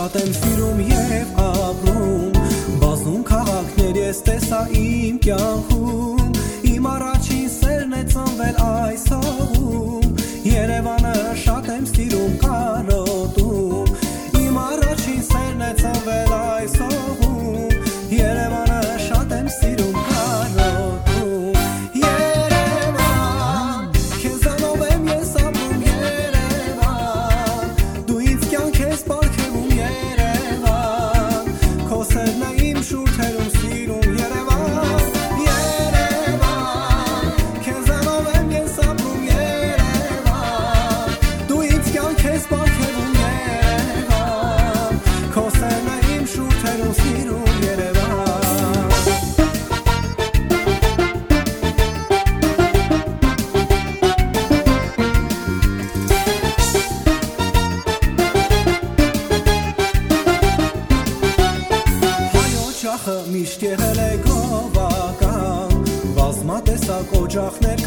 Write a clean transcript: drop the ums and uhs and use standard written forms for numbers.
շատ եմ սիրում և ապրում, բազում քաղաքներ ես տեսա իմ կյանքում, իմ առաջին սերն է ծնվել այս հողում, Երևանը շատ եմ սիրում կարոտում, իմ առաջին սերն է ծնվել այս հողում, Երևանը շատ եմ սիրում կարոտում, Երևան, քեզանով եմ ես ապրում Երևան, դու ինձ կյանք ես պարգևում Երևան, քո սերն է իմ շուրթերում սիրում Երևան, Երևան, քեզանով եմ ես ապրում Երևան, դու ինձ կյանք ես պարգևում Երևան, քո սերն է իմ շուրթերում սիրում Երևան. Հայոց ջախը միշտ եղել է գովական, բազմատեսակ օջախներ